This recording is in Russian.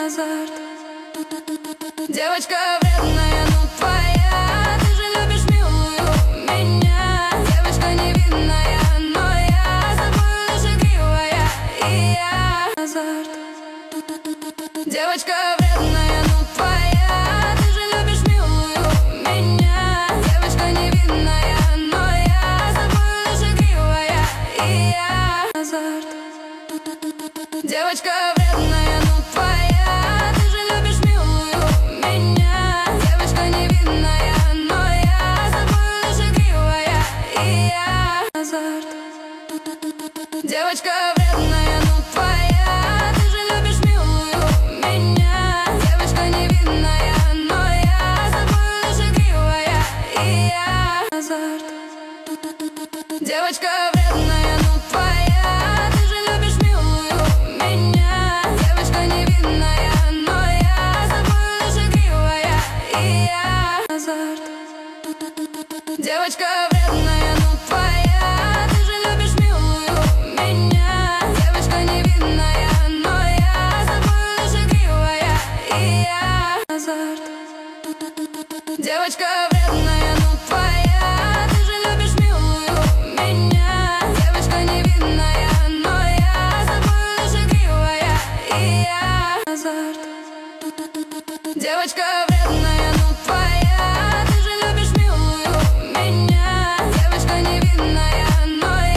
азарт. Девочка вредная, но твоя. Ты же любишь милую меня. Девочка невинная, но я с тобой лишь игривая. И я азарт. Девочка вредная, но твоя. Ты же любишь милую меня. Девочка невинная, но я с тобой лишь игривая. И я азарт. Девочка вредная, но твоя. Ты же любишь милую меня. Девочка невинная, но я с тобой лишь игривая. И я азарт. Девочка вредная, но твоя. Ты же любишь милую меня. Девочка невинная, но я с тобой лишь игривая. И я азарт. Девочка вредная, но твоя. Ты же любишь милую меня. Девочка невинная, но я с тобой лишь игривая. И я азарт. Девочка вредная, но твоя. Ты же любишь милую меня. Девочка невинная, но я с тобой лишь игривая. И я азарт. Девочка вредная, но твоя. Ты же любишь милую меня. Девочка невинная, но я с тобой лишь игривая. И я азарт. Девочка